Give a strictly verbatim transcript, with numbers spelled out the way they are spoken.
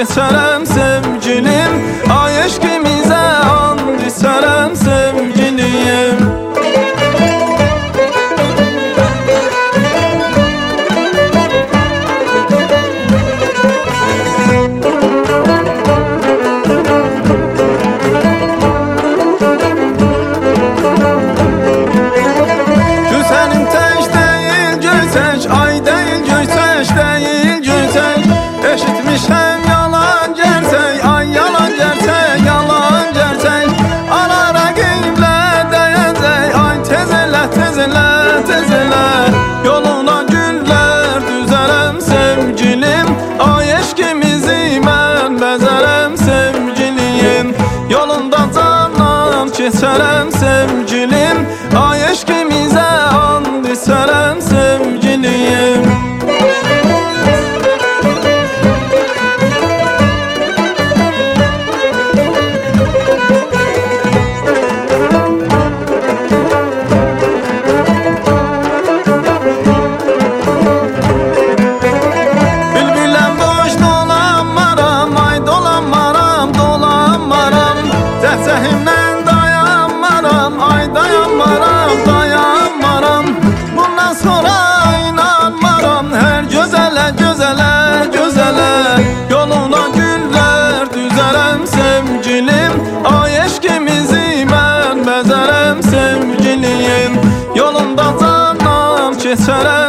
keçərəm sevgilim. Ay eşqimizə and içərəm sevgilim. Eşitmişəm yalan gerçək, ay yalan gerçək, yalan gerçək. Ana rəqiblər dəyəcək, ay tez elə, tez elə, tez elə. Yoluna güllər düzərəm sevgilim. Ay eşqimizi mən bəzərəm sevgilim. Yolunda candan keçərəm sevgilim. Ay eşqimizə and içərəm sevgilim. Cəhimdən dayanmaram, ay dayanmaram, dayanmaram. Bundan sonra inanmaram hər gözələ, gözələ, gözələ. Yoluna güllər düzərəm sevgilim. Ay eşqimizi mən bəzərəm sevgilim. Yolunda candan keçərəm